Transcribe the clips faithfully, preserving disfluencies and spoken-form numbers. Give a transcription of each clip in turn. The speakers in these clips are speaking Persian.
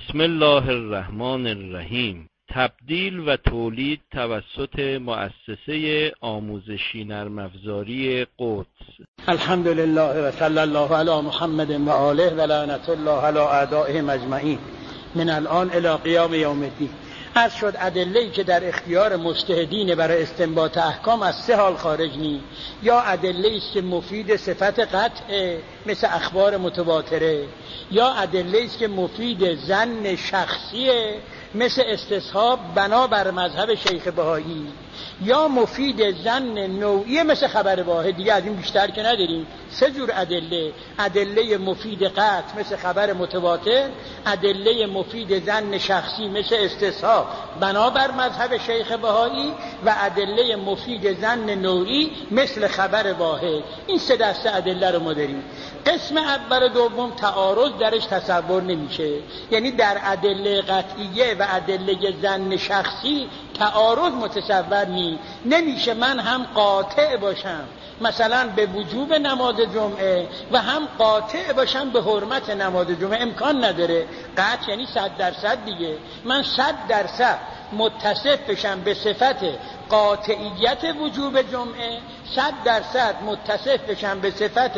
بسم الله الرحمن الرحیم. تبدیل و تولید توسط مؤسسه آموزشی نرم افزاری قدس. الحمدلله و صلی الله علی محمد و آله و لعنت الله علی اعدائهم اجمعین من الان الی قیام یوم الدین. عرض شد ادله‌ای که در اختیار مجتهدین برای استنباط احکام از سه حال خارج نی، یا ادله‌ای است که مفید صفت قطع مثل اخبار متواتره، یا ادله‌ای است که مفید ظن شخصیه مثل استصحاب بنا بر مذهب شیخ بهایی، یا مفید ظن نوعی مثل خبر واحد. دیگه از این بیشتر که نداریم. سه جور ادله: ادله مفید قطع مثل خبر متواتر، ادله مفید ظن شخصی مثل استصحاب بنا بر مذهب شیخ بهایی، و ادله مفید ظن نوعی مثل خبر واحد. این سه دسته ادله رو ما داریم. قسم اول و دوم تعارض درش تصور نمیشه، یعنی در ادله قطعیه و ادله ظن شخصی تعارض متصور نی. نمیشه من هم قاطع باشم مثلا به وجوب نماز جمعه و هم قاطع باشم به حرمت نماز جمعه. امکان نداره. قطع یعنی صد درصد دیگه. من صد درصد متصف بشم به صفت قاطعیت وجوب جمعه، صد درصد متصف بشم به صفت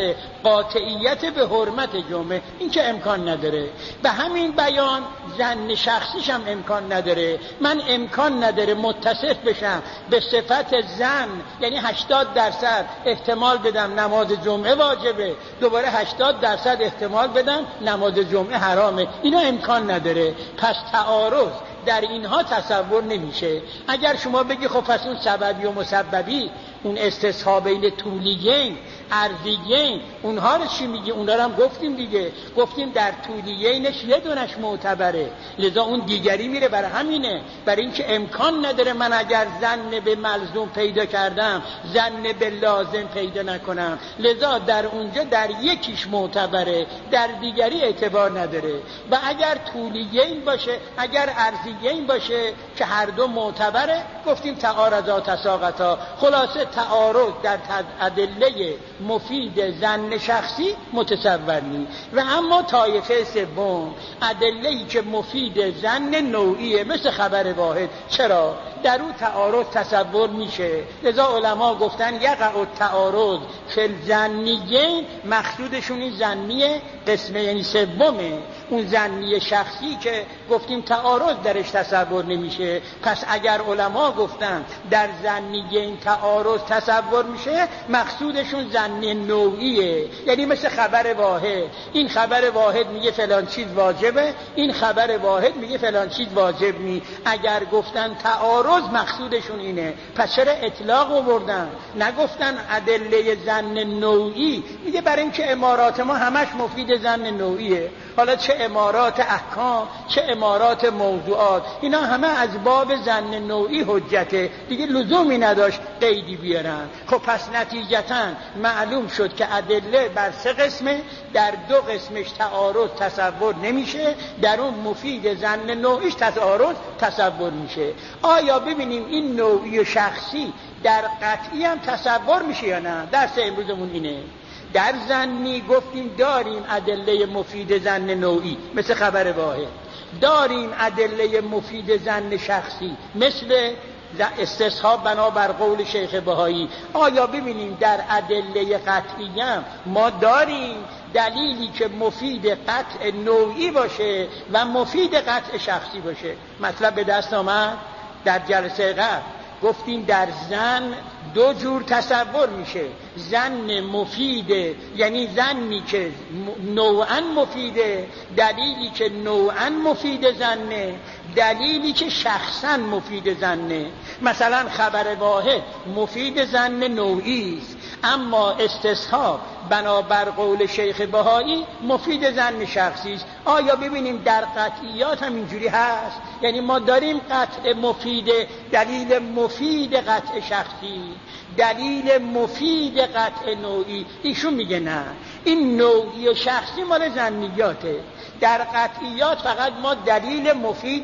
قاطعیت به حرمت جمعه. این که امکان نداره. به همین بیان ظن شخصیش هم امکان نداره. من امکان نداره متصف بشم به صفت ظن، یعنی هشتاد درصد احتمال بدم نماز جمعه واجبه، دوباره هشتاد درصد احتمال بدم نماز جمعه حرامه. اینا امکان نداره. پس تعارض در اینها تصور نمیشه. اگر شما بگی خب پس اون سببی و مسببی، اون استصحابین طولیین عرضیین، اونها رو چی میگی؟ اونها رو هم گفتیم دیگه. گفتیم در طولیینش یه دونش معتبره، لذا اون دیگری میره. برای همینه، برای اینکه امکان نداره من اگر ظن به ملزوم پیدا کردم ظن به لازم پیدا نکنم. لذا در اونجا در یکیش معتبره، در دیگری اعتبار نداره. و اگر طولیین باشه، اگر عرضیین باشه که هر دو معتبره، گفتیم تعارضا تساقطا. خلاصه تعارض در ادله مفید ظن شخصی متصور نی. و اما طایفه سوم ادله‌ای که مفید ظن نوعیه مثل خبر واحد، چرا؟ در اون تعارض تصور میشه. لذا علما گفتن یقع التعارض فی الظنیین، مقصودشون این ظنی قسمه یعنی سومه. اون ظنی شخصی که گفتیم تعارض درش تصور نمیشه. پس اگر علما گفتن در ظنیین تعارض تصور میشه، مقصودشون ظنی نوعیه، یعنی مثل خبر واحد. این خبر واحد میگه فلان چیز واجبه، این خبر واحد میگه فلان چیز واجب نی. اگر گفتن تعارض مقصودشون اینه، پس چرا اطلاق آوردن؟ نگفتن ادله ظن نوعی؟ میگه برای اینکه امارات ما همش مفید ظن نوعیه. حالا چه امارات احکام، چه امارات موضوعات، اینا همه از باب ظن نوعی حجته، دیگه لزومی نداشت قیدی بیارن. خب پس نتیجتاً معلوم شد که ادله بر سه قسمه، در دو قسمش تعارض تصور نمیشه، در اون مفید ظن نوعیش تعارض تصور میشه. آیا ببینیم این نوعی و شخصی در قطعی هم تصور میشه یا نه؟ درس امروزمون اینه. در ظنی گفتیم داریم ادله مفید ظن نوعی مثل خبر واحد، داریم ادله مفید ظن شخصی مثل استصحاب بنا بر قول شیخ بهایی. آیا ببینیم در ادله قطعی هم ما داریم دلیلی که مفید قطع نوعی باشه و مفید قطع شخصی باشه؟ مطلب به دست آمد. در جلسه قبل گفتیم در ظن دو جور تصور میشه: ظن مفیده، یعنی ظنی که نوعاً مفیده، دلیلی که نوعاً مفید ظنه، دلیلی که شخصاً مفید ظنه. مثلا خبر واحد مفید ظن نوعی است، اما استصحاب بنابر قول شیخ بهایی مفید ظن شخصی است. آیا ببینیم در قطعیات هم اینجوری هست؟ یعنی ما داریم قطع مفید، دلیل مفید قطع شخصی، دلیل مفید قطع نوعی. ایشون میگه نه، این نوعی و شخصی مال ظنیاته. در قطعیات فقط ما دلیل مفید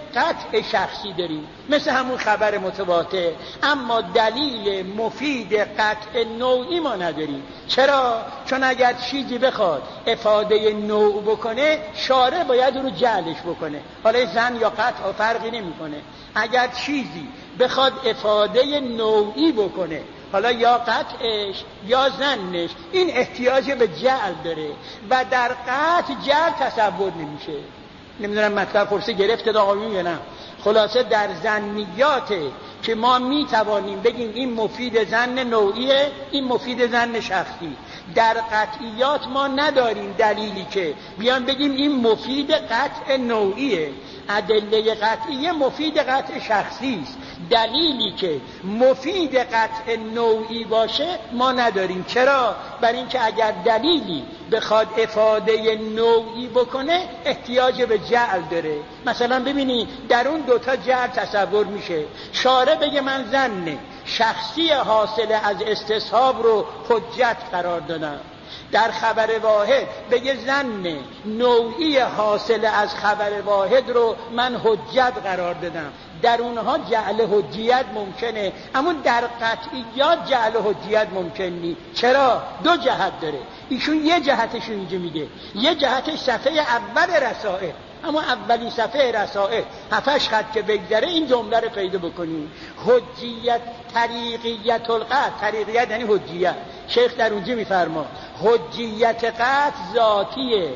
قطع شخصی داریم مثل همون خبر متواتر، اما دلیل مفید قطع نوعی ما نداریم. چرا؟ چون اگر چیزی بخواد افاده نوع بکنه شارع باید رو جعلش بکنه. حالا زن یا قطع فرقی نمیکنه. اگر چیزی بخواد افاده نوعی بکنه، حالا یا قطعش یا زنش، این احتیاج به جعل داره و در قطع جعل تصور نمیشه. نمیدونم مطلب پرسه گرفته آقایون یا نه. خلاصه در زنیاته که ما میتوانیم بگیم این مفید زن نوعیه، این مفید زن شخصی. در قطعیات ما نداریم دلیلی که بیان بگیم این مفید قطع نوعیه. ادله قطعیه مفید قطع شخصی است. دلیلی که مفید قطع نوعی باشه ما نداریم. چرا؟ برای اینکه اگر دلیلی بخواد افاده نوعی بکنه احتیاج به جعل داره. مثلا ببینید در اون دوتا جعل تصور میشه. شارع بگه من زن شخصی حاصل از استصحاب رو حجت قرار دادم، در خبر واحد بگه زن نوعی حاصل از خبر واحد رو من حجت قرار دادم، در اونها جعل حجیت ممکنه، اما در قطعیات جعل حجیت ممکن نیست. چرا؟ دو جهت داره. ایشون یه جهتش اینجا میگه، یه جهتش صفحه اول رسائل، اما اولی صفحه رسائل هفتش خط که بگذره این جمله رو پیدا بکنیم. حجیت طریقیت القطع، طریقیت یعنی حجیت. شیخ در اونجا میفرما حجیت قطع ذاتیه،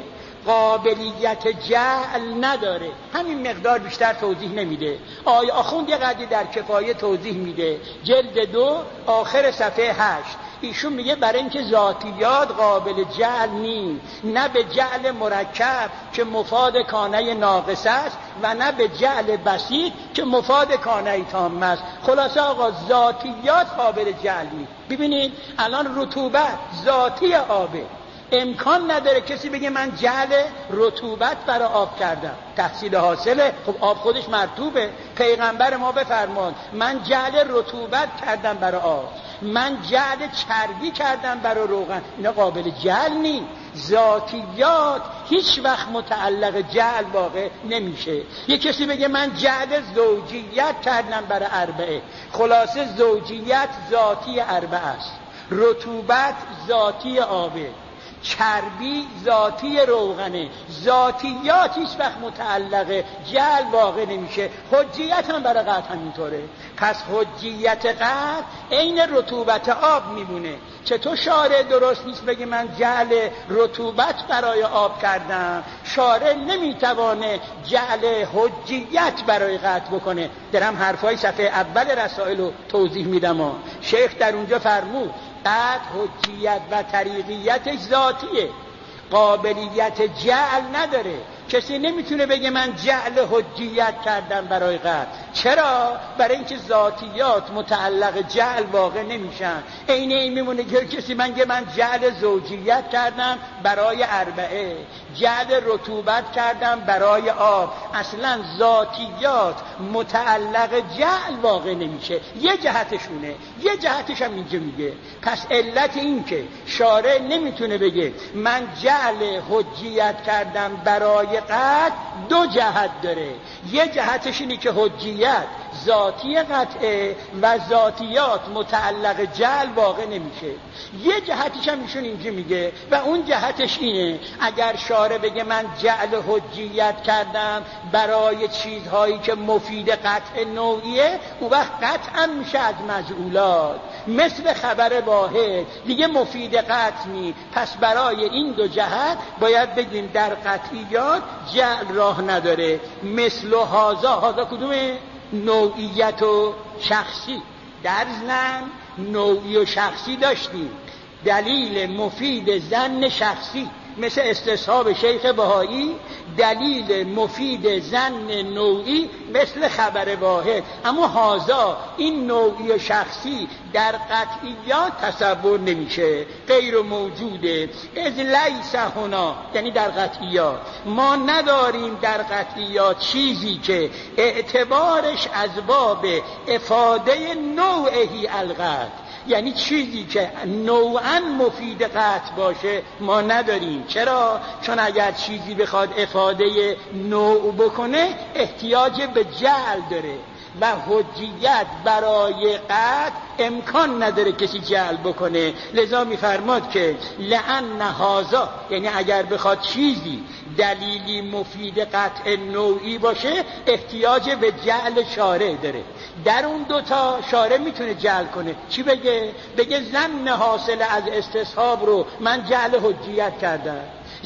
قابلیت جعل نداره. همین مقدار بیشتر توضیح نمیده. آی آخوند یه قدری در کفایه توضیح میده، جلد دو آخر صفحه هشت. ایشون میگه برای اینکه ذاتیات قابل جعل نیست، نه به جعل مرکب که مفاد کانه ناقص است و نه به جعل بسیط که مفاد کانه تام است. خلاصه آقا ذاتیات قابل جعل نیست. ببینید الان رطوبت ذاتی آبه، امکان نداره کسی بگه من جعل رطوبت برای آب کردم، تحصیل حاصله. خب آب خودش مرطوبه. پیغمبر ما بفرمان من جعل رطوبت کردم برای آب، من جعل چربی کردم برای روغن. اینا قابل جعل نیست. ذاتیات هیچ وقت متعلق جعل واقع نمیشه. یه کسی بگه من جعل زوجیت کردم برای اربعه، خلاصه زوجیت ذاتی اربعه است، رطوبت ذاتی آبه، چربی ذاتی روغنه. ذاتیات هیچ وقت متعلق جعل واقع نمیشه. حجیت هم برای قطع همینطوره. پس حجیت قطع عین رطوبت آب میمونه. چطور شارع درست نیست بگه من جعل رطوبت برای آب کردم؟ شارع نمیتوانه جعل حجیت برای قطع بکنه. درم حرفای صفحه اول رسائل رو توضیح میدم. شیخ در اونجا فرمود قطع حجیت و طریقیتش ذاتیه، قابلیت جعل نداره. کسی نمیتونه بگه من جعل حجیت کردم برای قطع. چرا؟ برای اینکه ذاتیات متعلق جعل واقع نمیشن. عین این میمونه که کسی من که من جعل زوجیت کردم برای اربعه، جعل رطوبت کردم برای آب. اصلا ذاتیات متعلق جعل واقع نمیشه. یه جهتشونه، یه جهتش هم اینجا میگه. پس علت این که شارع نمیتونه بگه من جعل حجیت کردم برای قطع دو جهت داره. یه جهتش اینه که حجیت ذاتی قطعه و ذاتیات متعلق جعل واقع نمیشه. یه جهتش هم ایشون اینجا میگه و اون جهتش اینه اگر شارع بگه من جعل حجیت کردم برای چیزهایی که مفید قطع نوعیه، اون وقت قطعا میشه از مجعولات، مثل خبر واحد دیگه مفید قطع نی. پس برای این دو جهت باید بگیم در قطعیات جعل راه نداره. مثل و هازا، هازا کدومه؟ نوعیت و شخصی. در زن نوعی و شخصی داشتیم. دلیل مفید زن شخصی مثل استصحاب شیخ بهایی، دلیل مفید زن نوعی مثل خبر واحد. اما هازا این نوعی و شخصی در قطعیات تصور نمیشه، غیر موجوده. از لیس هنا، یعنی در قطعیات ما نداریم در قطعیات چیزی که اعتبارش از باب افاده نوعی القطع، یعنی چیزی که نوعاً مفید قطع باشه ما نداریم. چرا؟ چون اگر چیزی بخواد افاده نوع بکنه احتیاج به جعل داره و حجیت برای قطع امکان نداره کسی جعل بکنه. لذا میفرماد که لأن هذا، یعنی اگر بخواد چیزی دلیلی مفید قطع نوعی باشه احتیاج به جعل شارع داره. در اون دوتا شارع میتونه جعل کنه. چی بگه؟ بگه ظن حاصل از استصحاب رو من جعل حجیت کردم،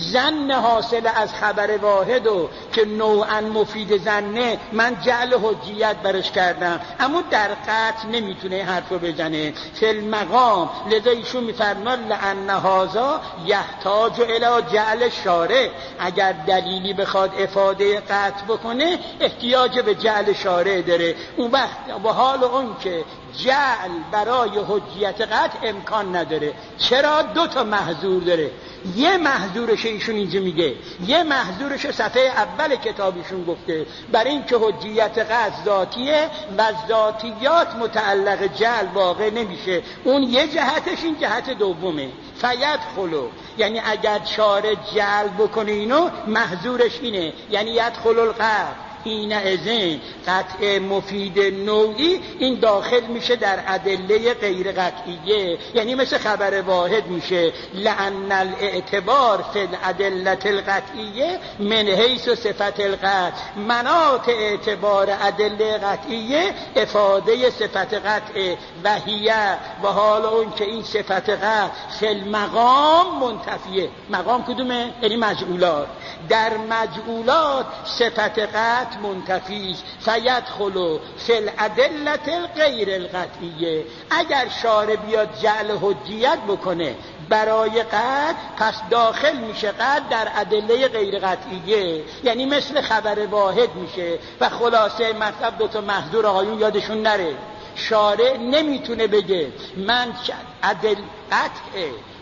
ظن حاصل از خبر واحد و که نوعا مفید ظنه من جعل حجیت برش کردم. اما در قطع نمیتونه حرفو بزنه فی المقام. لذا ایشون میفرماد لأن هذا یحتاج الی جعل شارع، اگر دلیلی بخواد افاده قطع بکنه احتیاج به جعل شارع داره. اون وقت به حال اون که جعل برای حجیت قطع امکان نداره. چرا؟ دو تا محظور داره. یه محظورش ایشون اینجا میگه، یه محظورش صفحه اول کتابشون گفته برای این که حجیت قطع ذاتیه و ذاتیات متعلق جعل واقع نمیشه. اون یه جهتش، این جهت دومه فیدخلو، یعنی اگر شارع جعل بکنه اینو محظورش اینه، یعنی یدخل القطع این ازین قطع مفید نوعی این داخل میشه در ادله غیر قطعیه، یعنی مثل خبر واحد میشه. لأن الاعتبار فی الادله القطعیه من حیث صفت القطع، مناط اعتبار ادله قطعیه افاده صفت قطع و هیه و حال اون که این صفت قطع فی المقام منتفیه. مقام کدومه؟ یعنی مجعولات. در مجعولات صفت قطع منتفی است. فیدخلوا فی الادله الغیر القطعیه. اگر شارع بیاد جعل حجیت بکنه برای قطع، پس داخل میشه قطع در ادله غیر قطعیه، یعنی مثل خبر واحد میشه. و خلاصه مطلب دو تا محظور آقایون یادشون نره. شارع نمیتونه بگه من ادله قطع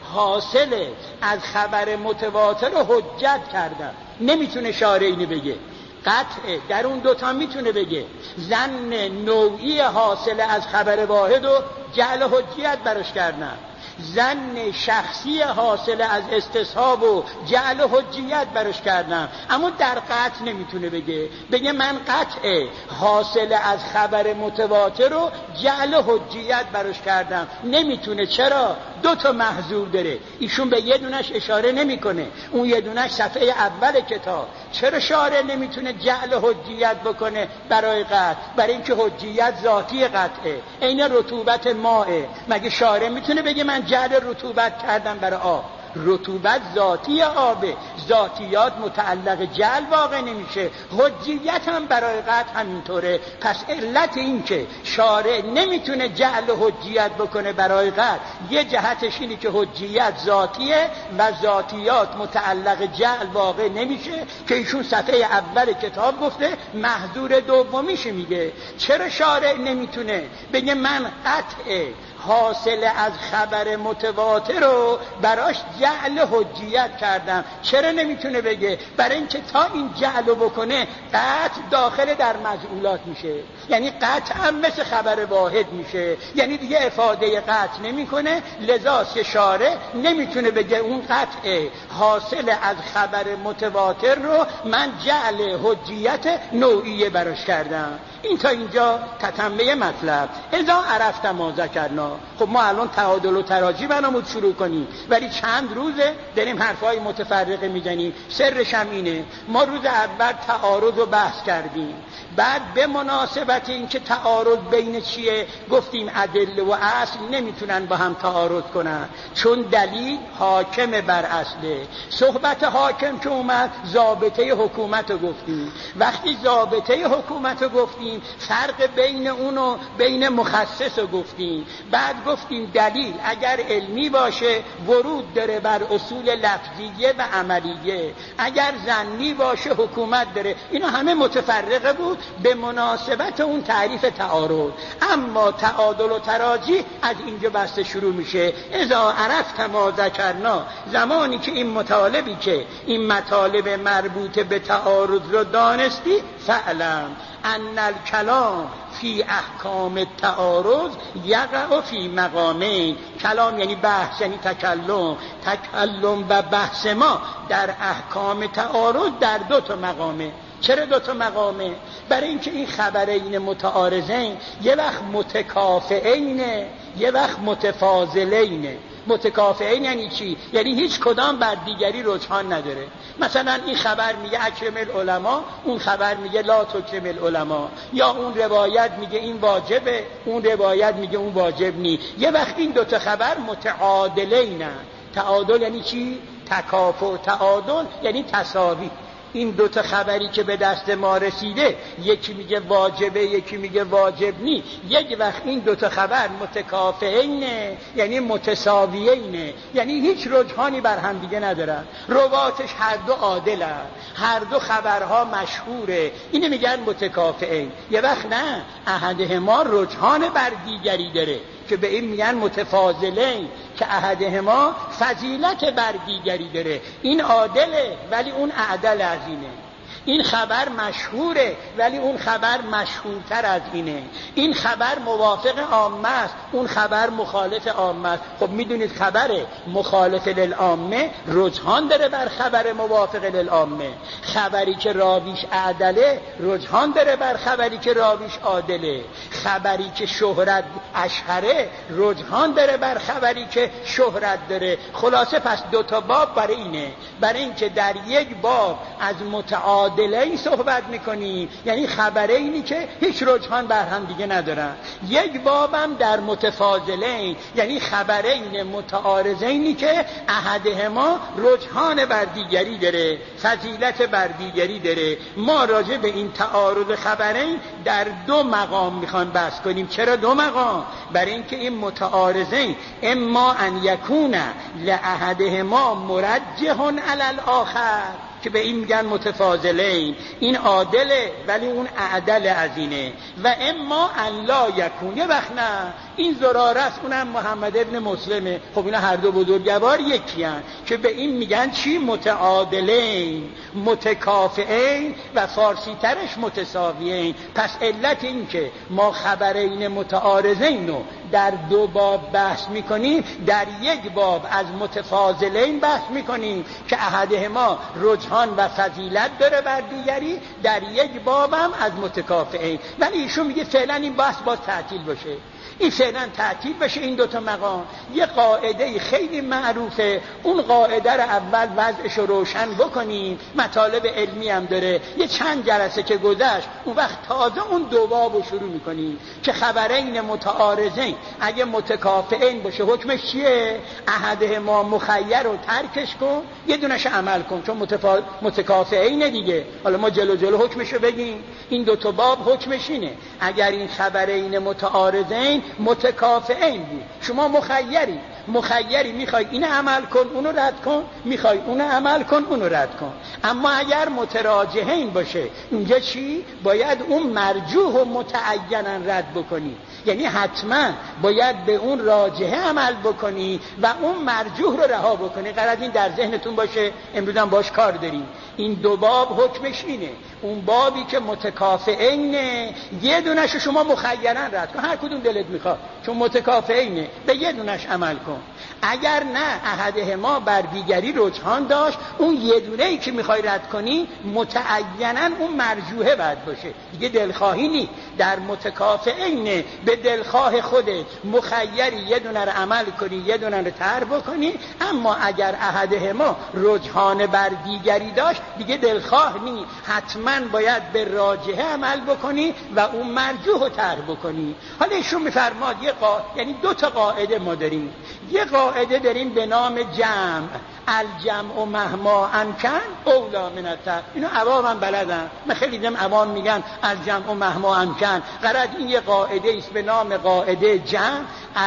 حاصل از خبر متواتر رو حجت کردم، نمیتونه شارع اینو بگه. قطع در اون دوتا میتونه بگه ظن نوعی حاصل از خبر واحد و جعل حجیت برش کردم، ظن شخصی حاصل از استصحاب و جعل حجیت برش کردم. اما در قطع نمیتونه بگه بگه من قطع حاصل از خبر متواتر رو جعل حجیت برش کردم، نمیتونه. چرا؟ دو تا محظور داره. ایشون به یه دونش اشاره نمیکنه، اون یه دونش صفحه اول کتاب. چرا شارع نمیتونه جعل حجیت بکنه برای قطع؟ برای اینکه حجیت ذاتی قطعه، عین رطوبت مائه. مگه شارع میتونه بگه من جعل رطوبت کردم برای آب؟ رطوبت ذاتی آبه، ذاتیات متعلق جعل واقع نمیشه. حجیت هم برای قطع همینطوره. پس علت این که شارع نمیتونه جعل حجیت بکنه برای قطع، یه جهتش اینه که حجیت ذاتیه و ذاتیات متعلق جعل واقع نمیشه، که ایشون صفحه اول کتاب گفته. محظور دومیش میگه چرا شارع نمیتونه بگه من قطع حاصل از خبر متواتر رو براش جعل حجیت کردم. چرا نمیتونه بگه؟ برای اینکه تا این جعل رو بکنه قطع داخل در مجعولات میشه، یعنی قطع هم مثل خبر واحد میشه، یعنی دیگه افاده قطع نمیکنه. لذاست که شارع نمیتونه بگه اون قطع حاصل از خبر متواتر رو من جعل حجیت نوعیه براش کردم. این تا اینجا تتمه مطلب. اذا عرفت ما ذکرنا. خب ما الان تعادل و تراجی برامون شروع کنیم، ولی چند روزه داریم حرفای متفرقه میزنیم. سرش هم اینه، ما روز اول تعارض رو بحث کردیم، بعد به مناسبت این که تعارض بین چیه گفتیم ادله و اصل نمیتونن با هم تعارض کنن، چون دلیل حاکم بر اصله. صحبت حاکم که اومد ضابطه حکومت رو گفتیم. وقتی ضابطه حکومت رو گفتیم فرق بین اونو بین مخصص رو گفتیم. بعد گفتیم دلیل اگر علمی باشه ورود داره بر اصول لفظیه و عملیه، اگر ظنی باشه حکومت داره. اینا همه متفرقه بود به مناسبت اون تعریف تعارض. اما تعادل و تراجی از اینجا بحث شروع میشه. اذا عرفت ما ذکرنا، زمانی که این مطالبی که این مطالب مربوط به تعارض رو دانستی، فعلم ان الکلام فی احکام التعارض یقع فی مقامین. کلام یعنی بحث، یعنی تکلم. تکلم و بحث ما در احکام تعارض در دو تا مقامه. چرا دو تا مقامه؟ برای اینکه این خبرین متعارضین یه وقت متکافئینه، یه وقت متفاضلینه. متکافئین یعنی چی؟ یعنی هیچ کدام بر دیگری رجحان نداره. مثلا این خبر میگه اکرم العلماء، اون خبر میگه لا تکرم العلماء، یا اون روایت میگه این واجبه، اون روایت میگه اون واجب نی. یه وقت این دوتا خبر متعادلینه. تعادل یعنی چی؟ تکافؤ. تعادل یعنی تساوی. این دوتا خبری که به دست ما رسیده، یکی میگه واجبه، یکی میگه واجب نی، یک وقت این دوتا خبر متکافئینه، یعنی متساویینه، یعنی هیچ رجحانی بر هم دیگه ندارن، رواتش هر دو عادلن، هر دو خبرها مشهوره، اینو میگن متکافئین. یه وقت نه، احدهما رجحان بر دیگری داره که به این میگن متفاضلین، که احدهما فضیلت بر دیگری داره. این عادله ولی اون اعدل از اینه. این خبر مشهوره ولی اون خبر مشهورتر از اینه. این خبر موافق عامه است، اون خبر مخالف عامه است. خب میدونید خبر مخالف للعامه رجحان داره بر خبر موافق للعامه. خبری که راویش عدله رجحان داره بر خبری که راویش عادله. خبری که شهرت اشهره رجحان داره بر خبری که شهرت داره. خلاصه پس دو تا باب برای اینه، برای اینکه در یک باب از متعادل دلین صحبت میکنیم، یعنی خبرینی که هیچ رجحان بر هم دیگه ندارن. یک بابم در متفاضلین، یعنی خبرین متعارضینی که احدهما رجحان بر دیگری داره، فضیلت بر دیگری داره. ما راجع به این تعارض خبرین در دو مقام میخوان بحث کنیم. چرا دو مقام؟ برای اینکه این متعارضین اما ان یکون لاحدهما مرجح علی الاخر، که به این میگن متفاضلین، این عادله ولی اون اعدل از اینه. و اما ان لا یکون، یه وقت نه، این زراره است، اونم محمد ابن مسلمه. خب اینا هر دو بزرگوار یکی هن، که به این میگن چی؟ متعادلین، متکافئین و فارسی ترش متساویین. پس علت این که ما خبرین متعارضین رو در دو باب بحث میکنیم، در یک باب از متفاضلین بحث میکنیم که احدهما رجحان و فضیلت داره بر دیگری، در یک باب هم از متکافئین. ولی ایشون میگه فعلا این بحث باز تعطیل باشه، این فعلا تعطیل بشه این دوتا مقام. یه قاعده خیلی معروفه، اون قاعده رو اول وضعش رو روشن بکنیم، مطالب علمی هم داره. یه چند جلسه که گذشت، اون وقت تازه اون دو باب رو شروع میکنیم که خبرین متعارضین اگه متکافئین باشه حکمش چیه؟ احدهما مخیر رو ترکش کن، یه دونش عمل کن، چون متفا... متکافئین دیگه. حالا ما جلو جلو حکمش رو بگیم. این دوتا باب حکمش اینه، اگر این خبرین متعارضین متکافئین بود، شما مخیری مخیری میخوای این عمل کن اونو رد کن، میخوای اونو عمل کن اونو رد کن. اما اگر متراجحین باشه، اینجا چی؟ باید اون مرجوح و متعینا رد بکنی، یعنی حتما باید به اون راجحه عمل بکنی و اون مرجوح رو رها بکنی. قرار این در ذهنتون باشه، امروز هم باش کار داریم. این دو باب حکمش اینه، اون بابی که متکافئینه یه دونش شما مخیرا رد کن، هر کدوم دلت میخواد، چون متکافئینه به یه دونش عمل کن. اگر نه، احدهما بر دیگری رجحان داشت، اون یه دونه‌ای که میخوای رد کنی متعینا اون مرجوحه باید باشه، دیگه دلخواهی نی. در متکافئینه به دلخواه خودت مخیری یه دونه رو عمل کنی یه دونه رو ترک بکنی. اما اگر احدهما رجحان بر دیگری داشت، دیگه دلخواه نی، حتما باید به راجحه عمل بکنی و اون مرجوح رو ترک بکنی. حالا ایشون میفرماد یه قا... یعنی دو تا قاعده ما داریم. یه قاعده داریم به نام جمع، الجمع مهما امکن اولا من الترک. اینو عوام هم بلدن، من خیلی دیدم عوام میگن الجمع مهما امکن. قرار این یه قاعده است به نام قاعده جمع،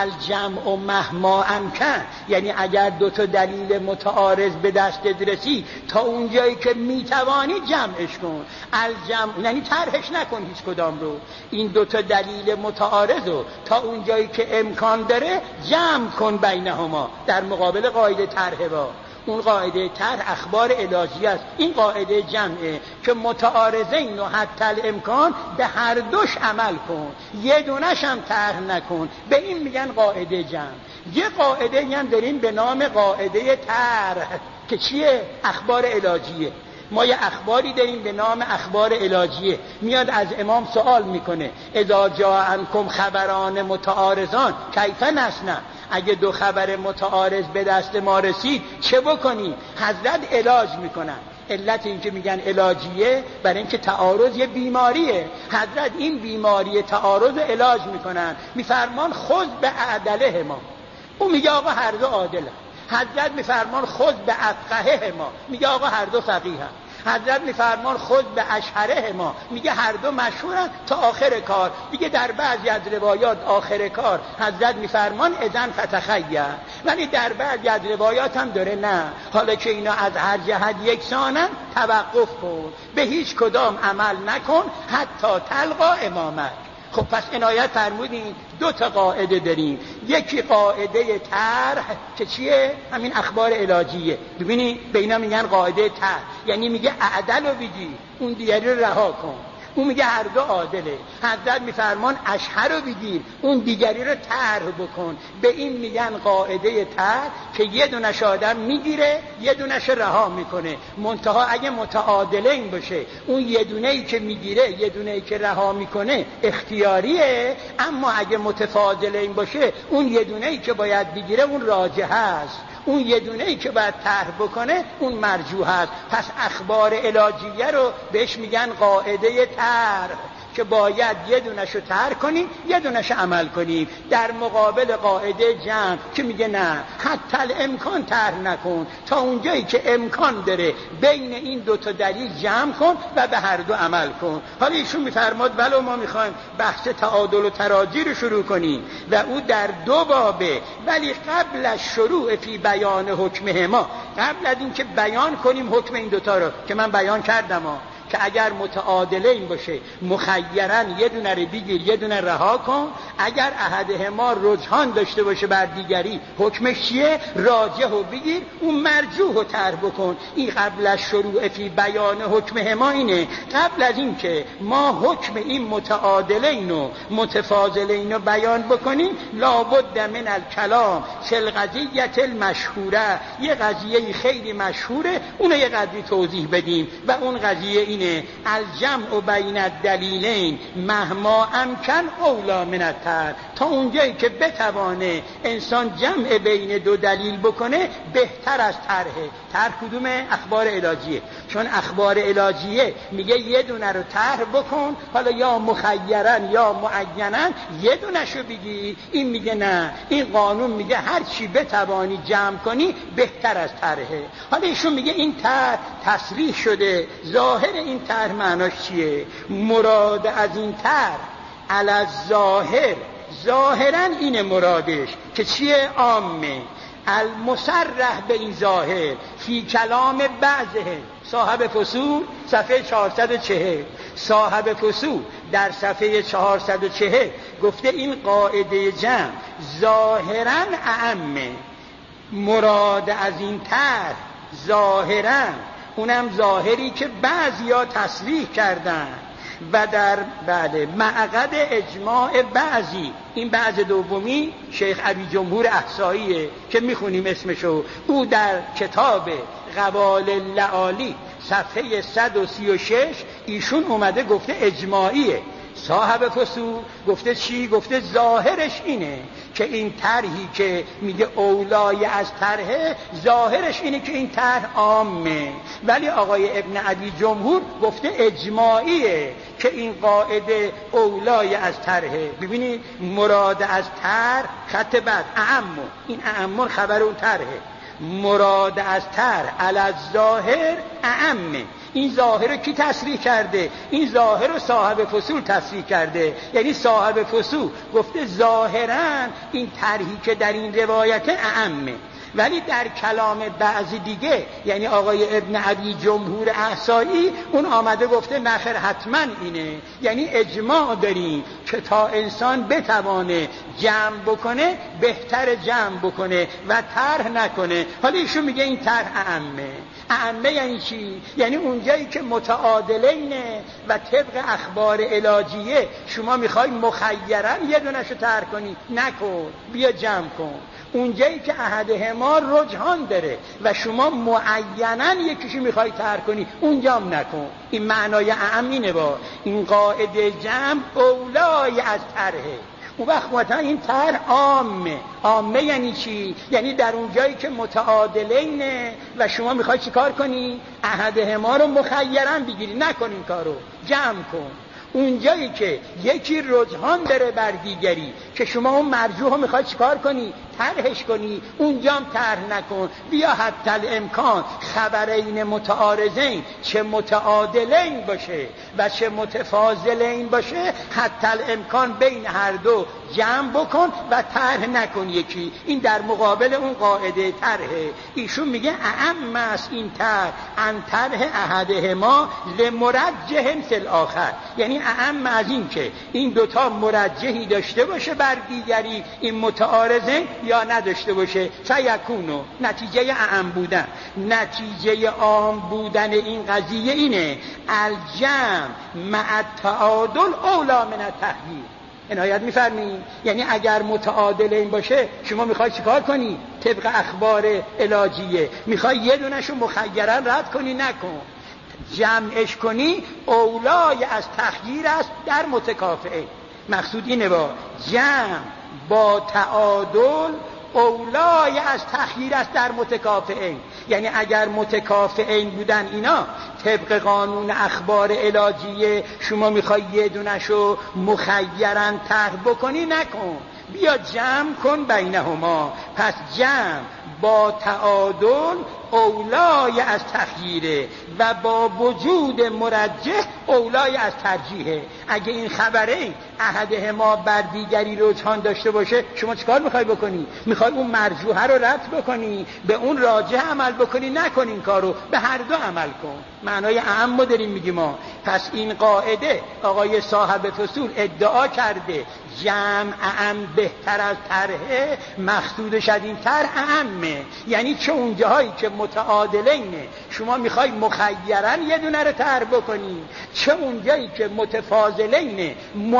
الجمع مهما امکن، یعنی اگر دو تا دلیل متعارض به دست رسی، تا اونجایی که میتوانی جمعش کن. الجمع یعنی طرحش نکن هیچ کدام رو. این دو تا دلیل متعارض رو تا اونجایی که امکان داره جمع کن بینهما، در مقابل قاعده طرح با. اون قاعده طرح اخبار الهی است. این قاعده جمعه که متعارضین و حتی الامکان به هر دوش عمل کن، یه دونش هم طرح نکن. به این میگن قاعده جمع. یه قاعده هم داریم به نام قاعده طرح که چیه؟ اخبار الهیه. ما یه اخباری داریم به نام اخبار الهیه. میاد از امام سوال میکنه اذا جاءکم خبران متعارضان کیف نصنع، اگه دو خبر متعارض به دست ما رسید چه بکنیم؟ حضرت علاج میکنن. علت این که میگن علاجیه برای اینکه تعارض یه بیماریه. حضرت این بیماری تعارض علاج میکنن، میفرمان خود به اعدله ما. اون میگه آقا هر دو عادله. حضرت میفرمان خود به افقهه ما، میگه آقا هر دو فقیه هم. حضرت میفرمان خود به اشهره ما، میگه هر دو مشهورن تا آخر کار. دیگه در بعضی از روایات آخر کار حضرت میفرمان اذن فتخیر، ولی در بعضی از روایات هم داره نه، حالا که اینا از هر جهت یکسانن توقف کن، به هیچ کدام عمل نکن حتی تلقا امامت. خب پس عنایت فرمودین دو تا قاعده داریم. یکی قاعده طرح که چیه؟ همین اخبار الهیه. ببینی به اینا میگن قاعده طرح، یعنی میگه اعدل رو بگی اون دیگری رو رها کن. اون میگه هر دو عادله. حضرت میفرمان اشهر رو بگیر اون دیگری رو طرح بکن. به این میگن قاعده طرح که یه دونش آدم میگیره یه دونش رها میکنه. منتها اگه متعادله این باشه، اون یه دونه‌ای که میگیره یه دونه‌ای که رها میکنه اختیاریه، اما اگه متفاضله این باشه اون یه دونه‌ای که باید بگیره اون راجح است، اون یه دونه‌ای که باید طرح بکنه اون مرجوح است. پس اخبار الهیه رو بهش میگن قاعده طرح که باید یه دونش رو طرح کنیم یه دونش عمل کنیم، در مقابل قاعده جمع که میگه نه حتی الامکان طرح نکن، تا اونجایی که امکان داره بین این دو تا دلیل جمع کن و به هر دو عمل کن. حالا ایشون میفرماد ولو ما میخوایم بحث تعادل و تراجی رو شروع کنیم و او در دو بابه، ولی قبل از شروع فی بیان حکمه ما، قبل از این که بیان کنیم حکم این دوتا رو که من بیان کردم ها، که اگر متعادله این باشه مخیرن یه دونه رو بگیر یه دونه رها کن، اگر احدهما رجحان داشته باشه بر دیگری حکمش چیه؟ راجح رو بگیر اون مرجوح رو طرح بکن. این قبل از شروع فی بیان حکمه ما اینه. قبل از این که ما حکم این متعادله اینو متفاضله اینو بیان بکنیم لابد من الکلام فل قضیه المشهوره، یه قضیه خیلی مشهوره اونو یه قدری توضیح بدیم و اون قضیه این الجمع بین الدلیلین مهما امکن اولا من الطرح، تا اونجایی که بتوانه انسان جمع بین دو دلیل بکنه بهتر از طرحه. طرح کدوم؟ اخبار الهیه. چون اخبار الهیه میگه یه دونه رو طرح بکن، حالا یا مخیرن یا معینن یه دونش رو بگی. این میگه نه، این قانون میگه هر چی بتوانی جمع کنی بهتر از طرحه. حالا ایشون میگه این طرح تصریح شده، ظاهر این طرح معناش چیه؟ مراد از این طرح علی الظاهر، ظاهرا این مرادش که چیه؟ عامه. المصرح به این ظاهر فی کلام بعضه، صاحب فصول صفحه چهارصد و چهل، صاحب فصول در صفحه چهارصد و چهل گفته این قاعده جمع ظاهرا اعمه. مراد از این طرح ظاهرا، اونم ظاهری که بعضیا تصریح کردن و در بعد معقد اجماع بعضی. این بعض دومی شیخ عبی جمهور احصاییه که میخونیم اسمشو، او در کتاب قوال لعالی صفحه صد و سی و شش ایشون اومده گفته اجماعیه. صاحب فصول گفته چی؟ گفته ظاهرش اینه که این طرحی که میگه اولای از طرحه، ظاهرش اینه که این طرح عامه، ولی آقای ابن عدی جمهور گفته اجماعیه که این قاعده اولای از طرحه. ببینید مراد از طرح خط بعد اعم، این اعم خبر اون طرحه. مراد از طرح علی الظاهر اعمه. این ظاهر رو کی تصریح کرده؟ این ظاهر رو صاحب فصول تصریح کرده. یعنی صاحب فصول گفته ظاهرا این طرحی که در این روایت اعمه، ولی در کلام بعضی دیگه، یعنی آقای ابن ابی جمهور احصایی، اون آمده گفته نخیر حتما اینه، یعنی اجماع داریم که تا انسان بتوانه جمع بکنه بهتر جمع بکنه و طرح نکنه. حالا ایشون میگه این طرح اعمه. اعمه یعنی چی؟ یعنی اونجایی که متعادلینه و طبق اخبار علاجیه شما میخوای مخیرا یه دونشو طرح کنی، نکن، بیا جمع کن. اونجایی که احدهما رجحان داره و شما معینا یکیشو میخوای طرح کنی، اونجا هم نکن. این معنای اعمینه. با این قاعده جمع اولای از طرحه. اون وقت مثلا این طرح عامه. عامه یعنی چی؟ یعنی در اون جایی که متعادلینه و شما میخوای چی کار کنی؟ احدهما رو مخیرا بگیری، نکن این کارو، جمع کن. اون جایی که یکی رجحان داره بر دیگری که شما اون مرجوح رو میخوای چی کار کنی؟ طرحش کنی، اونجا هم طرح نکن. بیا حتی الامکان خبرین متعارضین، چه متعادلین باشه و چه متفاضلین باشه، حتی الامکان بین هر دو جمع بکن و طرح نکن یکی. این در مقابل اون قاعده طرحه. ایشون میگه اعم است این طرح ان طرح احدهما لمرجح فی الاخر، یعنی اعم از این که این دوتا مرجحی داشته باشه بر دیگری، این متعارضه یا نداشته باشه. فیکونو، نتیجه اعم بودن، نتیجه عام بودن این قضیه اینه الجمع مع التعادل اولا من التحویل. عنایت می‌فرمایید؟ یعنی اگر متعادل این باشه شما میخوای چیکار کنی؟ طبق اخبار علاجیه میخوای یه دونشو مخیرا رد کنی، نکن، جمعش کنی اولای از تخییر است در متکافئه. مقصود اینه با جمع با تعادل اولای از تخییر است در متکافئین. یعنی اگر متکافئین بودن اینا طبق قانون اخبار علاجیه شما میخوای یه دونشو مخیرا طرح بکنی، نکن، بیا جمع کن بینهما. پس جمع با تعادل اولای از تخییره و با وجود مرجح اولای از ترجیحه. اگه این خبره احدهما بر دیگری رجحان داشته باشه شما چیکار میخوای بکنی؟ میخوای اون مرجوحه رو رد بکنی، به اون راجح عمل بکنی، نکن این کارو، به هر دو عمل کن. معنای اعم ما داریم میگیم ما. پس این قاعده آقای صاحب فصول ادعا کرده جمع اعم بهتر از طرحه، مقصودش از این طرح اعمه. یعنی چه اون جاهایی که متعادلینه شما میخوای مخیرا یه دونه رو طرح بکنی، چه اون جایی که متفاضلینه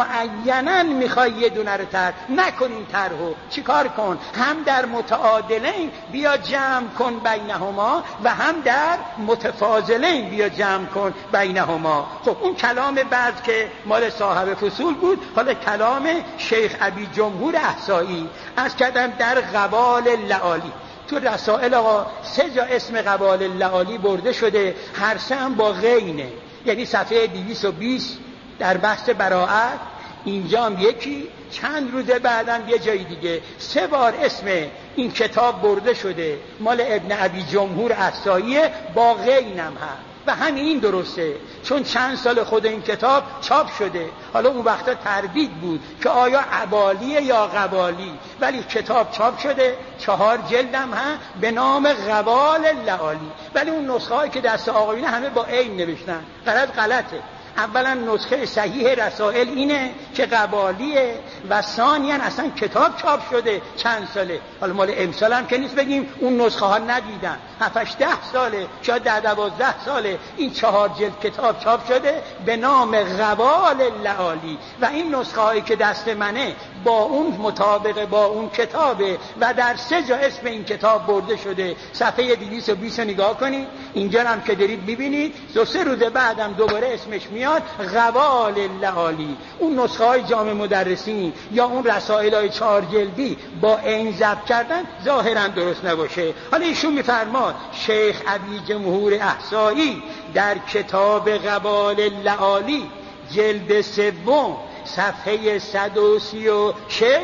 معینا میخوای یه دونه رو طرح نکنین. طرحو چیکار کن؟ هم در متعادلین بیا جمع کن بینهما و هم در متفاضلین بیا جمع کن بینهما. خب اون کلام بعد که مال صاحب فصول بود، حالا کلام شیخ ابی جمهور احصایی. از کردم در قوال لعالی، تو رسائل آقا سه جا اسم قوال لعالی برده شده، هر سه هم با غینه، یعنی صفحه دویست و بیست در بحث براءت، اینجا هم یکی، چند روزه بعدم یه جای دیگه، سه بار اسم این کتاب برده شده مال ابن ابی جمهور احصایی، با غینم هم. و همین این درسته، چون چند سال خود این کتاب چاپ شده. حالا اون وقتا تردید بود که آیا عبالیه یا قوالی، ولی کتاب چاپ شده، چهار جلدم هم به نام قوال لعالی. ولی اون نسخه هایی که دست آقایونه همه با عین نوشتن، غلط غلطه. اولا نسخه صحیح رسائل اینه که قبالیه و ثانیاً اصلا کتاب چاپ شده چند ساله. حالا مال امسال هم که نیست بگیم اون نسخه ها ندیدن، هفتش ده ساله، شاید ده دوازده ساله این چهار جلد کتاب چاپ شده به نام قوال لعالی. و این نسخه هایی که دست منه با اون مطابق با اون کتابه و در سه جا اسم این کتاب برده شده. صفحه دویست و بیست نگاه کنید، اینجا هم که دارید میبینید، دو سه روز بعدم دوباره اسمش میاد قوال لعالی. اون نسخه های جامع مدرسین یا اون رسائل های چهار جلدی با عین ضبط کردن ظاهرا درست نباشه. حالا ایشون میفرماد شیخ ابی جمهور احصایی در کتاب قوال لعالی جلد سوم صفحه صد و سی و شش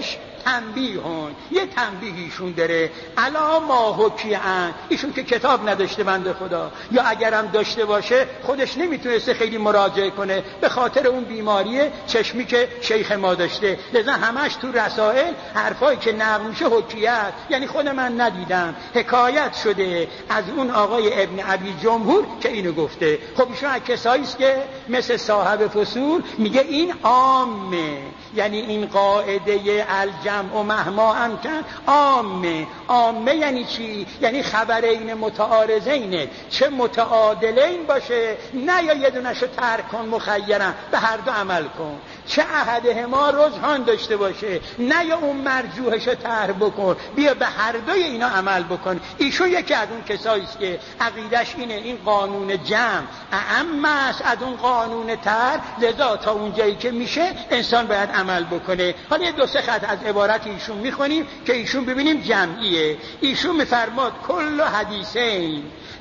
تنبیهون، یه تنبیهیشون داره الا ما حکیان. ایشون که کتاب نداشته بنده خدا، یا اگرم داشته باشه خودش نمیتونسته خیلی مراجعه کنه به خاطر اون بیماری چشمی که شیخ ما داشته، لذا همش تو رسائل حرفایی که نقل میشه حکیت، یعنی خود من ندیدم، حکایت شده از اون آقای ابن ابی جمهور که اینو گفته. خب ایشون از کسایی است که مثل صاحب فصول میگه این عامه، یعنی این قاعده الجمع و مهما امکن عامه. عامه یعنی چی؟ یعنی خبرین متعارضین، چه متعادلین باشه، نه یا یه دونشو ترک کن مخیرن، به هر دو عمل کن، چه احدهما رجحان داشته باشه، نه یا اون مرجوحشو طرح بکن، بیا به هر دوی اینا عمل بکن. ایشون یکی از اون کسایی است که عقیدش اینه این قانون جمع اعم است از اون قانون طرح، لذا تا اونجایی که میشه انسان باید عمل بکنه. حالا یه دو سه خط از عبارت ایشون میخونیم که ایشون ببینیم جمعیه. ایشون میفرماد کل حدیثین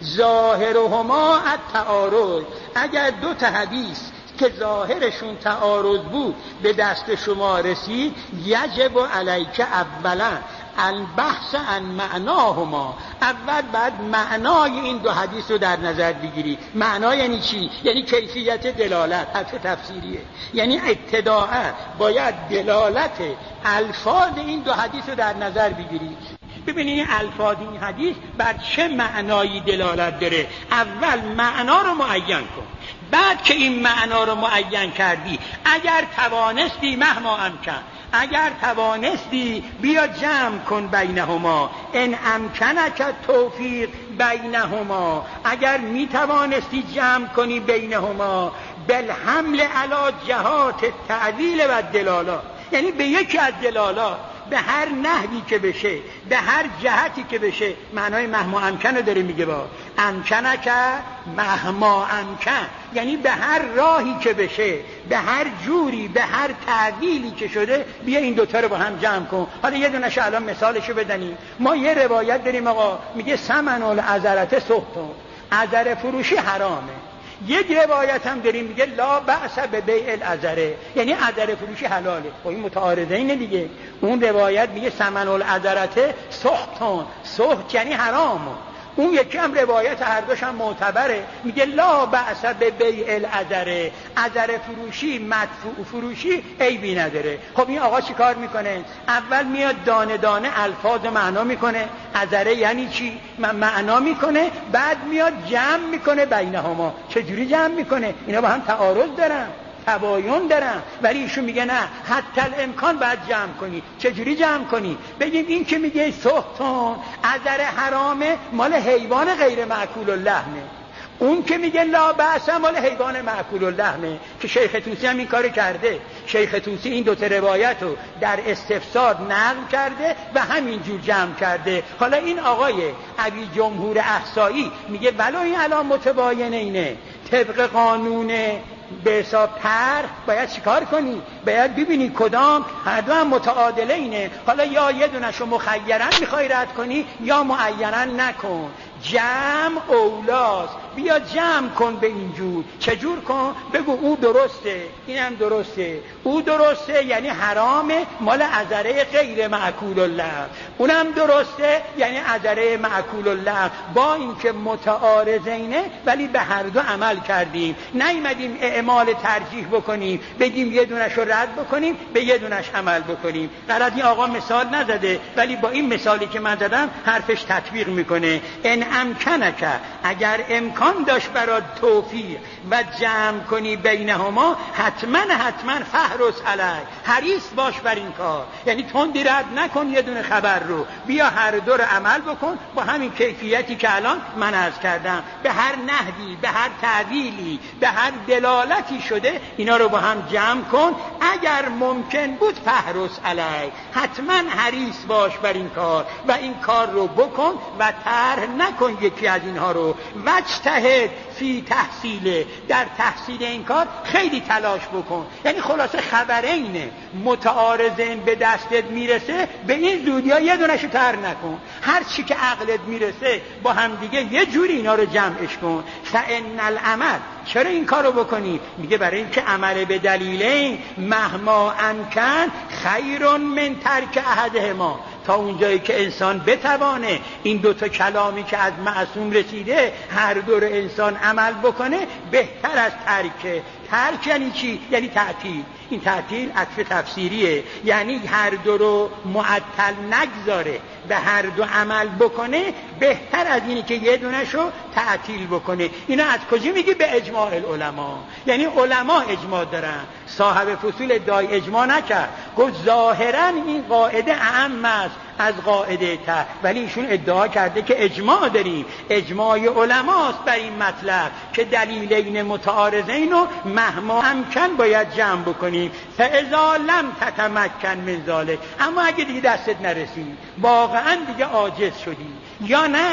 ظاهرهما التعارض، اگر دو تا حدیث که ظاهرشون تعارض بود به دست شما رسید، یجب علیک اولا البحث عن معناهما، اول بعد معنای این دو حدیث رو در نظر بگیری. معنا یعنی چی؟ یعنی کیفیت دلالت، حرف تفسیریه، یعنی ابتداء باید دلالت الفاظ این دو حدیث رو در نظر بگیری. ببینید الفاظ این حدیث بر چه معنایی دلالت داره. اول معنا رو معین کن، بعد که این معنا رو معین کردی اگر توانستی مهما امکن، اگر توانستی بیا جمع کن بینهما، ان امکنک توفیق بینهما، اگر می توانستی جمع کنی بینهما بالحمل علی جهات التعدیل و دلالات، یعنی به یکی از دلالات به هر نحوی که بشه، به هر جهتی که بشه. معنای مهما امکن رو داره میگه، با امکنه که مهما امکن یعنی به هر راهی که بشه، به هر جوری، به هر تعدیلی که شده، بیا این دوتا رو با هم جمع کن. حالا یه دونش الان مثالشو بدنیم. ما یه روایت داریم آقا میگه سمن العذرة سختون، عذره فروشی حرامه. یک روایت هم داریم میگه لا بأس ببیع العذره، یعنی عذره فروشی حلاله. خب این متعارضین دیگه. اون روایت میگه سمن العذرة سختون، سخت یعنی حرامه. اون یکی هم روایت هر دوش هم معتبره، میگه لا بأس ببیع العذره، عذره فروشی مدفوع فروشی عیبی نداره. خب این آقا چی کار میکنه؟ اول میاد دانه دانه الفاظ معنا میکنه، عذره یعنی چی معنا میکنه، بعد میاد جمع میکنه بینهما. چجوری جمع میکنه؟ اینا با هم تعارض دارن، تباین دارن، ولی ایشون میگه نه، حتی الامکان باید جمع کنی. چجوری جمع کنی؟ بگیم این که میگه سختون عذر حرامه مال حیوان غیر معکول اللحمه، اون که میگه لا بأس مال حیوان معکول اللحمه، که شیخ طوسی هم این کارو کرده. شیخ طوسی این دو تا روایت رو در استفساد نقل کرده و همین جور جمع کرده. حالا این آقای ابی جمهور احصایی میگه ولو این الان متباینه اینه، طبق قانون به حساب طرح باید چیکار کنی؟ باید ببینی کدام هر دو هم متعادله اینه. حالا یا یه دونشو مخیرن میخوای رد کنی یا معینن نکن. جمع اولاست، بیا جمع کن به اینجور. چجور کن؟ بگو او درسته، اینم درسته، او درسته یعنی حرامه مال عذره غیر معکول اللحم، اونم درسته یعنی عذره معکول اللحم. با اینکه متعارضینه ولی به هر دو عمل کردیم، نیومدیم اعمال ترجیح بکنیم بگیم یه دونش رو رد بکنیم به یه دونش عمل بکنیم. غلط این آقا مثال نزده ولی با این مثالی که من زدم حرفش تطبیق میکنه. ان امکنک، اگر امکان داشت برای توفیق و جمع کنی بینهما، حتما حتما فحرص علی، حریص باش بر این کار، یعنی تندی رد نکن یه دونه خبر رو، بیا هر دو رو عمل بکن با همین کیفیتی که الان من عرض کردم، به هر نحوی، به هر تعدیلی، به هر دلالتی شده اینا رو با هم جمع کن. اگر ممکن بود فحرص علی، حتما حریص باش بر این کار و این کار رو بکن و طرح نکن یکی از اینها رو. وجتنب اجتهد فی تحصیله، در تحصیل این کار خیلی تلاش بکن. یعنی خلاصه خبرین متعارضین به دستت میرسه به این زودی ها یه دونشو تر نکن، هر چی که عقلت میرسه با هم دیگه یه جوری اینا رو جمعش کن. فان العمل، چرا این کارو بکنی؟ میگه برای اینکه عمل به دلیلین مهما امکن خیر من ترک احدهما، تا اونجایی که انسان بتوانه این دوتا کلامی که از معصوم رسیده هر دور انسان عمل بکنه بهتر از ترک. ترک یعنی چی؟ یعنی تعطیل. این تعطیل عطف تفسیریه، یعنی هر دو رو معطل نگذاره به هر دو عمل بکنه بهتر از اینی که یه دونشو تعطیل بکنه. اینا از کجا میگی؟ به اجماع العلماء. یعنی علما اجماع دارن، صاحب فصول ادعای اجماع نکرد، گفت ظاهرا این قاعده اعم است از قاعده ته، ولی ایشون ادعا کرده که اجماع داریم، اجماع علماست بر این مطلب که دلیلین متعارضین رو مهما امکن باید جمع بکنیم. فاذا لم تتمکن من ذلک، اما اگه دیگه دستت نرسید، واقعا دیگه عاجز شدی یا نه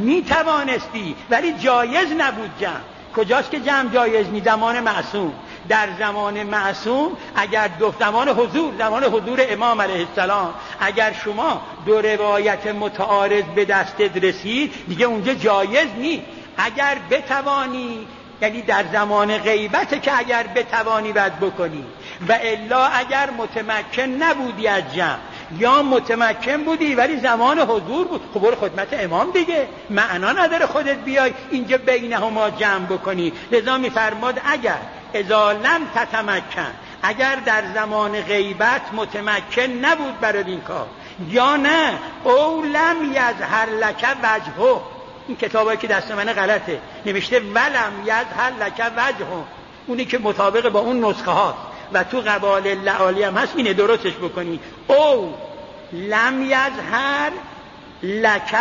میتوانستی ولی جایز نبود جمع. کجاست که جمع جایز نی؟ زمان معصوم. در زمان معصوم اگر دو زمان حضور، زمان حضور امام علیه السلام، اگر شما دو روایت متعارض به دستت رسید دیگه اونجا جایز نی. اگر بتوانی، یعنی در زمان غیبت که اگر بتوانی باید بکنی، و الا اگر متمکن نبودی از جمع یا متمکن بودی ولی زمان حضور بود، خب برو خدمت امام دیگه، معنا نداره خودت بیای اینجا بینهما جمع بکنی. لذا میفرماد اگر اذا لم تتمکن، اگر در زمان غیبت متمکن نبود برای این کار، یا نه او لم یظهر لک وجهه، این کتابایی که دست منه غلطه، نوشته ولم یظهر لک وجهه، اونی که مطابق با اون نسخه هاست و تو قواله لعالی هم هست، اینه درستش بکنی. او لم یظهر لک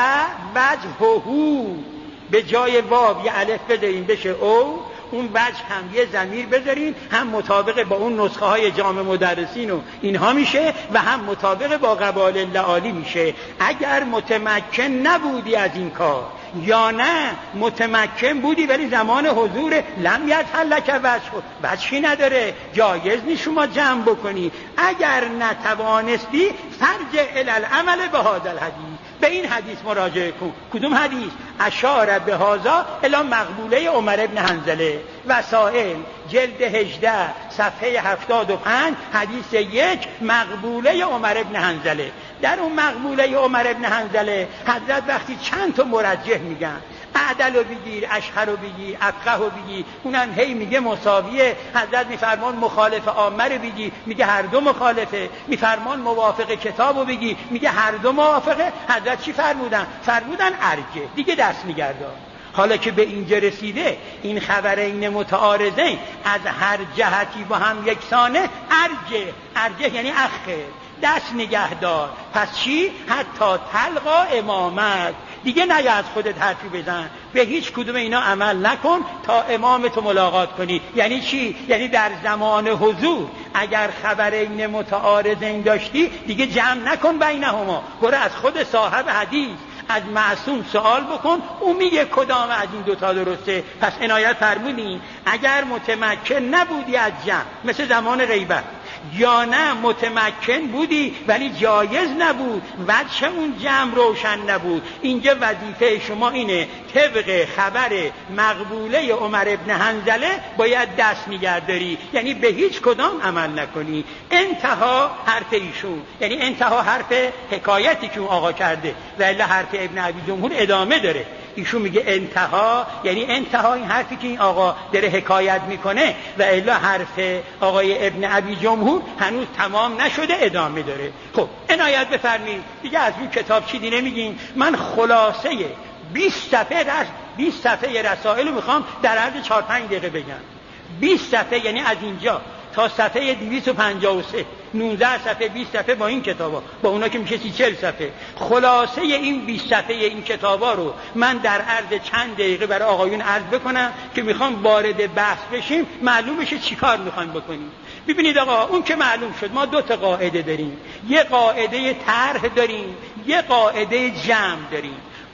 وجهه، به جای واو یه الف بذارین بشه او، اون وجه هم یه ضمیر بذارین، هم مطابق با اون نسخه های جامع مدرسین و اینها میشه و هم مطابق با قواله لعالی میشه. اگر متمکن نبودی از این کار یا نه متمکن بودی ولی زمان حضور، لم یظهر لک وجه، وجهی نداره، جایز نیست شما جمع بکنی. اگر نتوانستی فرجع الی العمل به هذا الحدیث، به این حدیث مراجعه کن. کدوم حدیث؟ اشار به هذا الی مقبوله عمر ابن حنظله، وسائل جلد هجده صفحه هفتاد و پنج، حدیث یک، مقبوله عمر ابن حنظله. در اون مقبوله عمر ابن حنظله حضرت وقتی چند تا مرجح میگن، اعدل رو بگیر، اشهر رو بگیر، افقه رو بگیر، اونم هی میگه مساویه. حضرت میفرمان مخالف عامه رو بگی، میگه هر دو مخالفه. میفرمان موافق کتاب رو بگی، میگه هر دو موافقه. حضرت چی فرمودن؟ فرمودن ارجه، دیگه دست میگردان. حالا که به اینجا رسیده این خبرین متعارضین از هر جهتی با هم یکسانه، ارجه، ارجه یعنی اخه، دست نگهدار. پس چی؟ حتی تلقا امامت، دیگه نیا از خودت حرفی بزن، به هیچ کدوم اینا عمل نکن تا امامتو ملاقات کنی. یعنی چی؟ یعنی در زمان حضور اگر خبرین متعارضین داشتی دیگه جمع نکن بینهما، برو از خود صاحب حدیث، از معصوم سوال بکن، اون میگه کدام از این دوتا درسته. پس عنایت فرمودین اگر متمکن نبودی از جمع مثل زمان غیبت، یا نه متمکن بودی ولی جایز نبود، وجه اون جمع روشن نبود، اینجا وظیفه شما اینه طبق خبر مقبوله عمر ابن حنظله باید دست نگهداری، یعنی به هیچ کدام عمل نکنی. انتها حرف ایشون، یعنی انتها حرف حکایتی که اون آقا کرده، و الا حرف ابن ابی جمهور ادامه داره. ایشون میگه انتها یعنی انتها این حرفی که این آقا داره حکایت میکنه، و الا حرف آقای ابن ابی جمهور هنوز تمام نشده، ادامه داره. خب عنایت بفرمایید دیگه از این کتاب چیزی نمیگیم. من خلاصه بیست صفحه رس بیست صفحه رسائل رو میخوام در عرض چهار پنج دقیقه بگم. بیست صفحه یعنی از اینجا تا صفحه دویست و پنجاه و سه، نوزده صفحه، بیست صفحه با این کتابا، با اونا که میشه سی چهل صفحه. خلاصه این بیست صفحه این کتابا رو من در عرض چند دقیقه برای آقایون عرض بکنم که میخوام وارد بحث بشیم، معلوم بشه چیکار میخوایم بکنیم. ببینید آقا، اون که معلوم شد ما دو تا قاعده داریم، یه قاعده طرح داریم، یه قاعده جمع داریم.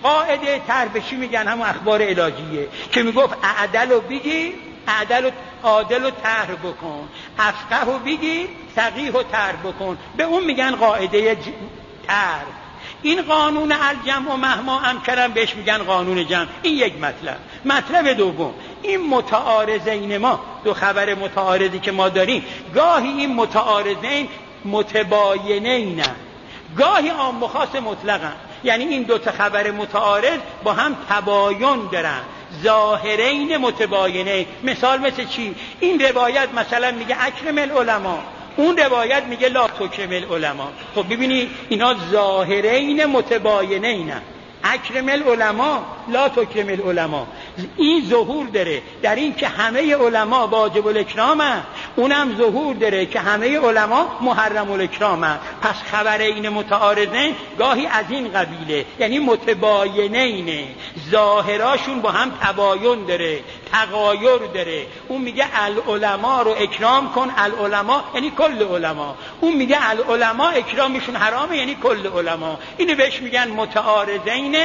قاعده طرح به چی میگن؟ همون اخبار الهیه که میگفت اعدل و بگیر، اعدل و عادل و طرح بکن، افقه و بگیر، فقیه و طرح بکن، به اون میگن قاعده طرح. این قانون الجمع و مهما امکرم بهش میگن قانون جمع. این یک مطلب. مطلب دوم، این متعارضین ما، دو خبر متعارضی که ما داریم، گاهی این متعارضین متباینین، گاهی عام و خاص مطلقن. یعنی این دو تا خبر متعارض با هم تباین دارن، ظاهرین متباینین. مثال مثل چی؟ این روایت مثلا میگه اکرم العلماء، اون روایت میگه لا تکرم العلماء. خب ببینی اینا ظاهرین متباینین، اکرم العلماء لا تکرم العلماء. این ظهور داره در این که همه علما واجب الاکرامن، اونم ظهور داره که همه علما محرم الاکرامن. پس خبرین متعارضین گاهی از این قبیله، یعنی متباینین، ظاهراشون با هم تباین داره، تغایر داره. اون میگه العلماء رو اکرام کن، العلماء یعنی کل علما. اون میگه العلماء اکرامشون حرامه، یعنی کل علما. اینو بهش میگن متعارضین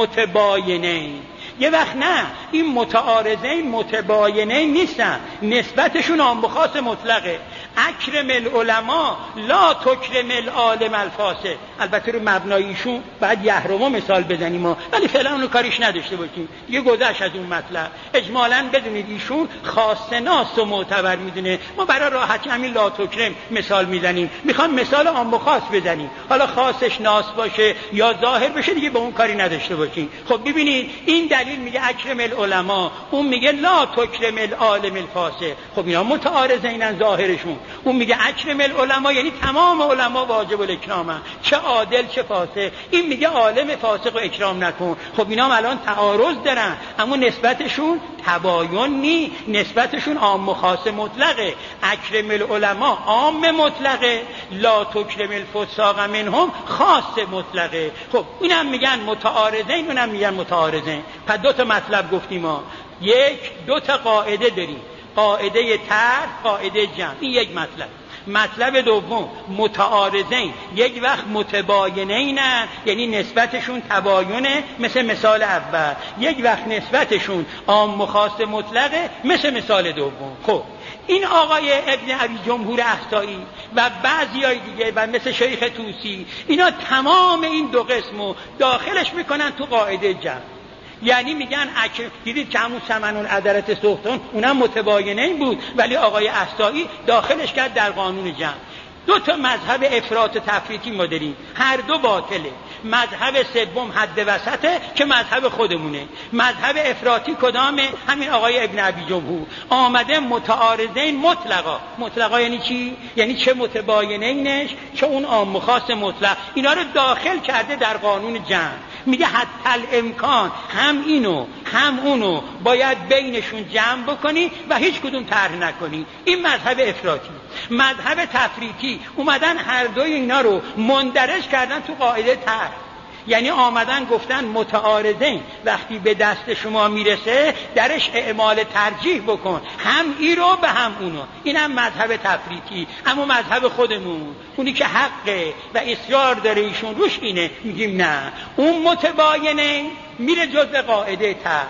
متباینین. یه وقت نه، این متعارضین متباینین نیستن، نسبتشون عام و خاص مطلقه. اکرم العلماء لا تکرم العالم الفاسد. البته رو مبناییشون بعد یحرمو مثال بزنیم ما، ولی فعلا اونو کاریش نداشته باشیم، یه گذشت از اون مطلب. اجمالاً بدونید ایشون خاص ناس و معتبر میدونه، ما برای راحتی همین لا تکرم مثال میزنیم. میخوام مثال عام و خاص بزنیم، حالا خاصش ناس باشه یا ظاهر بشه دیگه با اون کاری نداشته باشیم. خب ببینید این دلیل میگه اکرم العلماء، اون میگه لا تکرم العالم الفاسد. خب اینا متعارضینن ظاهرشون. اون میگه اکرم العلماء یعنی تمام علما واجب الاکرامن، چه عادل چه فاسق. این میگه عالم فاسق رو اکرام نکن. خب اینا الان تعارض دارن، اما نسبتشون تباین نی، نسبتشون عام و خاص مطلقه. اکرم العلماء عام مطلقه، لا تکرم الفساق منهم خاص مطلقه. خب اینم میگن متعارضین، اونم میگن متعارضین. پس دو تا مطلب گفتیم ما، یک دو تا قاعده داریم، قاعده طرح، قاعده جمع. این یک مطلب. مطلب دوم، متعارضین یک وقت متباینین، یعنی نسبتشون تباینه مثل مثال اول، یک وقت نسبتشون عام و خاص مطلقه مثل مثال دوم. خب این آقای ابن ابی جمهور اخطایی و بعضیای دیگه و مثل شیخ طوسی، اینا تمام این دو قسمو داخلش میکنن تو قاعده جمع. یعنی میگن اکرم، دیدید که همون ثمن العدلة سختون اونم متباینین بود، ولی آقای اخطایی داخلش کرد در قانون جمع. دو تا مذهب افراط و تفریطی ما داریم، هر دو باطله. مذهب سوم حد وسطه که مذهب خودمونه. مذهب افراطی کدامه؟ همین آقای ابن ابی جمهور آمده متعارضین مطلقا. مطلقا یعنی چی؟ یعنی چه متباینینش چه اون عام و خاص مطلق، اینا رو داخل کرده در قانون جمع. میگه حتی الامکان هم اینو هم اونو باید بینشون جمع بکنی و هیچ کدوم طرح نکنی. این مذهب افراطی. مذهب تفریطی اومدن هر دوی اینا رو مندرج کردن تو قاعده طرح. یعنی آمدن گفتن متعارضین وقتی به دست شما میرسه درش اعمال ترجیح بکن، هم ای رو به هم اونو. اینم مذهب تفریطی. اما مذهب خودمون، اونی که حقه و اصرار داره ایشون روش اینه، میگیم نه، اون متباینه میره جزء قاعده طرح.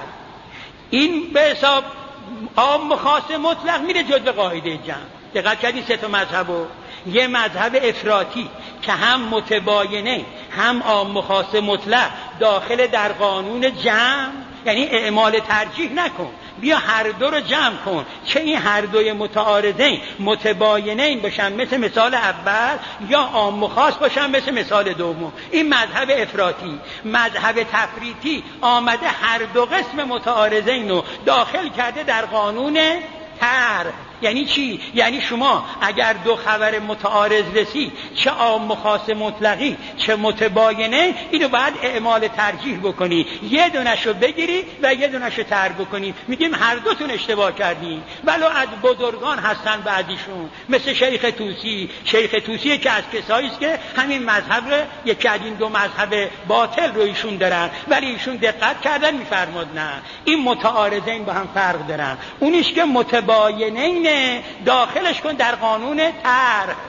این به حساب عام خاص مطلق میره جزء قاعده جمع. دقت کردی سه تا مذهبو؟ یه مذهب افراطی که هم متباینه هم عام خاص مطلق داخل در قانون جمع، یعنی اعمال ترجیح نکن، بیا هر دو رو جمع کن، چه این هر دوی متعارضین متباینین باشن مثل مثال اول یا عام خاص باشن مثل مثال دوم. این مذهب افراطی. مذهب تفریطی آمده هر دو قسم متعارضین رو داخل کرده در قانون طرح. یعنی چی؟ یعنی شما اگر دو خبر متعارض رسید، چه عام و خاص مطلقی چه متباینه، اینو باید اعمال ترجیح بکنی، یه دونشو بگیری و یه دونشو طرح بکنی. میگیم هر دوتون اشتباه کردین، ولو از بزرگان هستن بعدیشون، مثل شیخ طوسی. شیخ طوسی که از کسایی است که همین مذهب رو، یکی از این دو مذهب باطل رو ایشون دارن، ولی ایشون دقت کردن میفرماد نه، این متعارضین با هم فرق دارن. اونیش که متباینین داخلش کن در قانون طرح.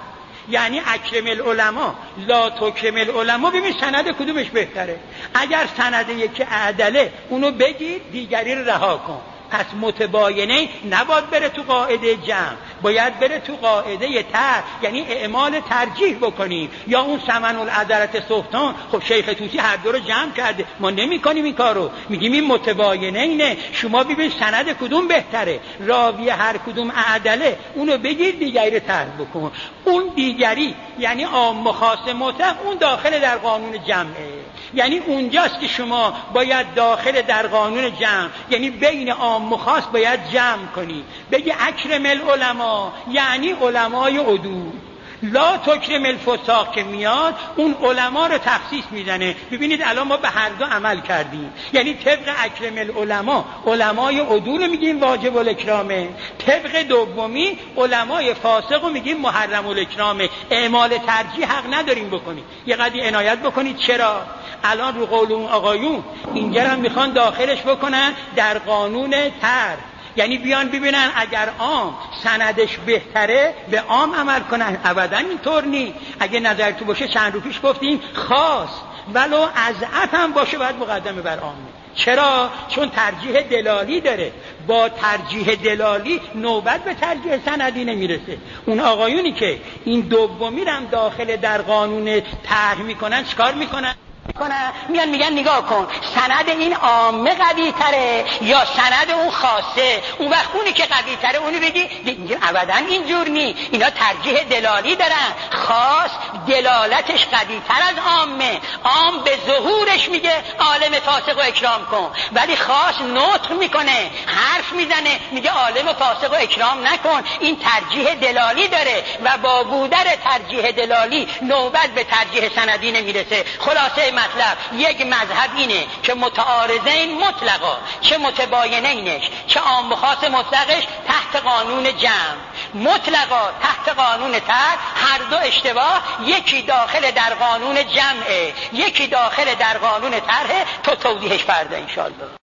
یعنی اکرم العلماء لا تکرم العلماء. ببین سند کدومش بهتره؟ اگر سند یکی عدله اونو بگیر، دیگری رو رها کن. پس متباینه نباید بره تو قاعده جمع، باید بره تو قاعده تر، یعنی اعمال ترجیح بکنیم. یا اون ثمن العذرت سلطان، خب شیخ طوسی هر دو رو جمع کرده، ما نمی کنیم این کارو، میگیم این متباینه اینه. شما ببین سند کدوم بهتره، راوی هر کدوم عدله اونو بگیر، دیگری رو طرح بکن. اون دیگری یعنی عام خاص مطلق، اون داخل در قانون جمعه. یعنی اونجاست که شما باید داخل در قانون جمع، یعنی بین عام و خاص باید جمع کنی. بگی اکرم العلماء یعنی علمای عدول، لا تکرم الفساق که میاد اون علما رو تخصیص میزنه. ببینید الان ما به هر دو عمل کردیم، یعنی طبق اکرم العلماء علمای عدول میگیم واجب الاکرامه، طبق دومی علمای فاسق رو میگیم محرم الاکرامه. اعمال ترجیح حق نداریم بکنیم. یه قضیه عنایت بکنید. چرا؟ الان رو قول اون آقایون اینجا هم میخوان داخلش بکنن در قانون تر، یعنی بیان ببینن اگر عام سندش بهتره به عام عمل کنن. ابدا اینطور نی. اگه نظر تو باشه چند رو پیش گفتیم خاص ولو اضعف هم باشه باید مقدمه بر عامه. چرا؟ چون ترجیح دلالی داره. با ترجیح دلالی نوبت به ترجیح سندی نمیرسه. اون آقایونی که این دومی هم داخل در قانون طرح میکنن چیکار میکنن؟ کنه میان میگن نگاه کن سند این عامه قوی تره یا سند اون خاصه. اون وقت اونی که قوی تره اونو بگی ابدا اینجور نی، اینا ترجیح دلالی دارن. خاص دلالتش قوی تر از عامه. عام به ظهورش میگه عالم فاسق و اکرام کن، ولی خاص نطق میکنه، حرف میزنه، میگه عالم فاسق و اکرام نکن. این ترجیح دلالی داره و با بودن ترجیح دلالی نوبت به ترجیح سندی نمیرسه. خلاصه مطلب یک مذهب اینه که متعارضین مطلقا، چه متباینینش چه عام و خاص مطلقش تحت قانون جمع، مطلقا تحت قانون طرح. هر دو اشتباه، یکی داخل در قانون جمعه، یکی داخل در قانون طرح. تو توضیحش فردا انشاءالله.